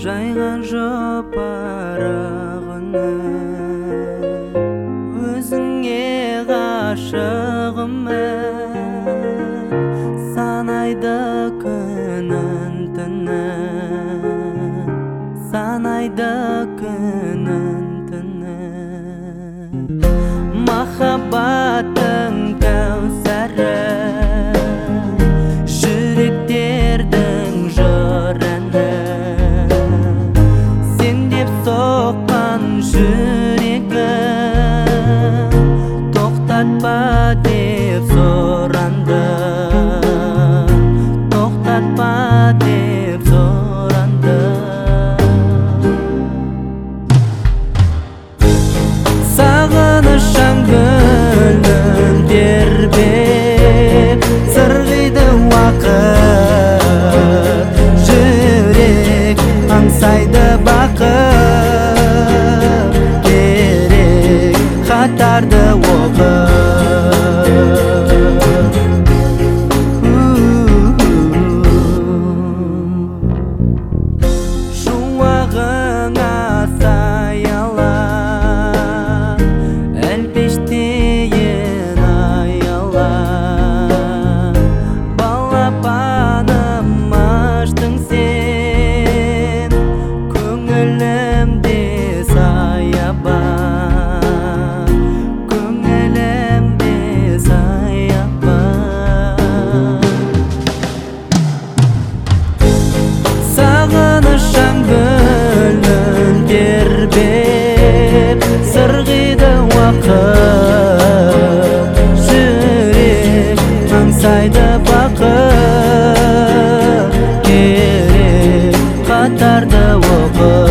жайған жапырағыны өзіңе ғашығымын санайды күнін түнін санайды күнін түнін махаббаттың кәусәрі жүректердің жыраны сен деп соққан жүрегім тоқтатпа деп сұранды тоқтатпа деп сұранды сағынышың гүлін тербеп сырғиды уақыт жүрек аңсайды бақыт керек хаттарды оқып шуағыңа саяла әлпештейін аяла балапаным аштың сен көңілімде саябан көңілімде саябан сағынышың гүлін тербеп сырғиды уақыт жүрек аңсайды бақыт керек хаттарды оқып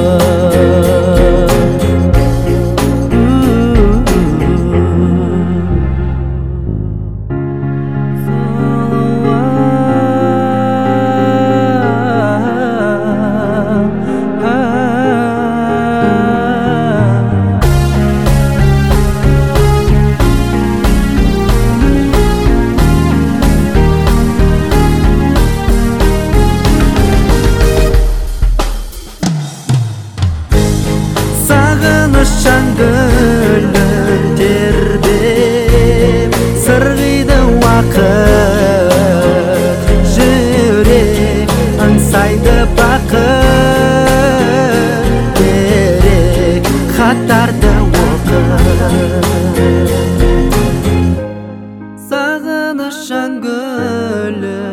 сағынышың гүлін тербеп сырғиды уақыт жүрек аңсайды бақыт керек хаттарды оқып сағынышың гүлін